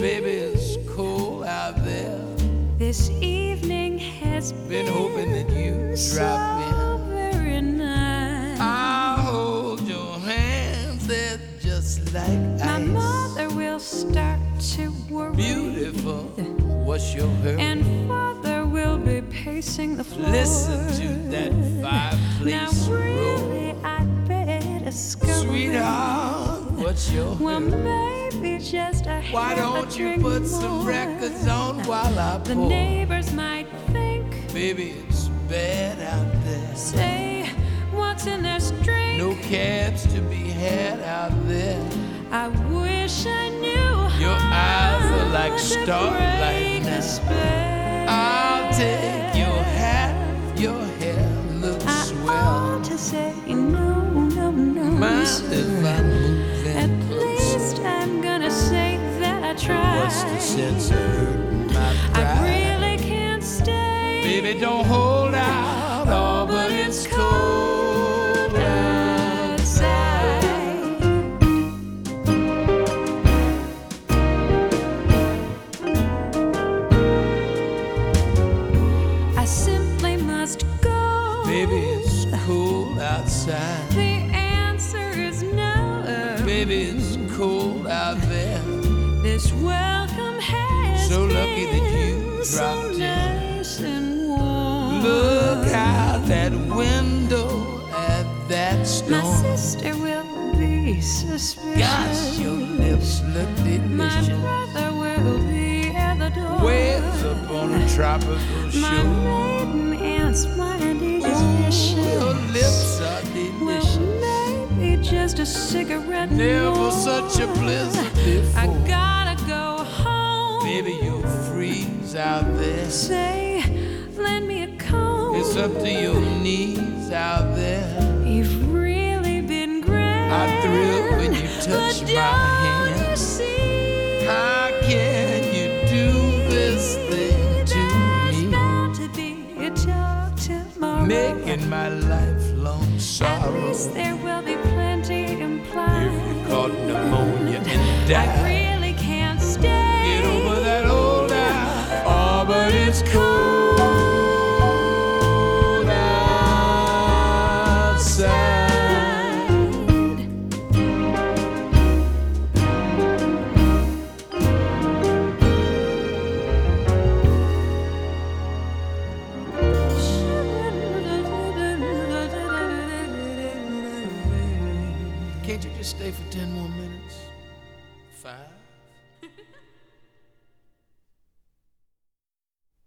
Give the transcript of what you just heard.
Baby, it's cold out there. This evening has Been hoping that you'd drop in. so very nice. I'll hold your hands, they're just like My ice. mother will start to worry. Beautiful, what's your hurry? And father will be pacing the floor. Listen to that Now fireplace really roar. I'd better scurry. Sweetheart, what's your Well, hurry? maybe just a Why half a don't you drink put some more. records on while I The pour? neighbors might think, Baby, it's bad out there. say, what's in their strength? No cabs to be had out there. I wish I knew Your how eyes are like to starlight break the now. spell. I'll take your hat, your hair looks I swell. ought to say no, no, no. Mind sir. if I move At in closer? least I'm gonna say that I tried. What's the sense of hurting my I pride? really can't stay. Baby, don't hold out, oh, but it's cold outside. I simply must go. Baby, it's cold outside. The answer is no. Baby, it's cold out there. This welcome has So lucky that you been so dropped in. nice and warm. Look out that window at that My storm. sister will be suspicious. Gosh, your lips look My delicious. brother will be at the door. Waves up on a tropical My shore. maiden aunt's mind is Ooh, vicious. your lips are Well, delicious. maybe just a cigarette Never more. such a blizzard I before. gotta go home. Baby, you'll freeze out there. Say, lend me a comb. It's up to your knees out there. You've really been great. I thrill when you touch but my don't hand. you see? How can you do this thing to There's me? bound to be a talk tomorrow. Making my lifelong At sorrow. least there will be plenty implied. If you caught pneumonia and I died, really can't stay. get over that old eye. Oh, but it's cold outside. Can't you just stay for 10 more minutes? 5?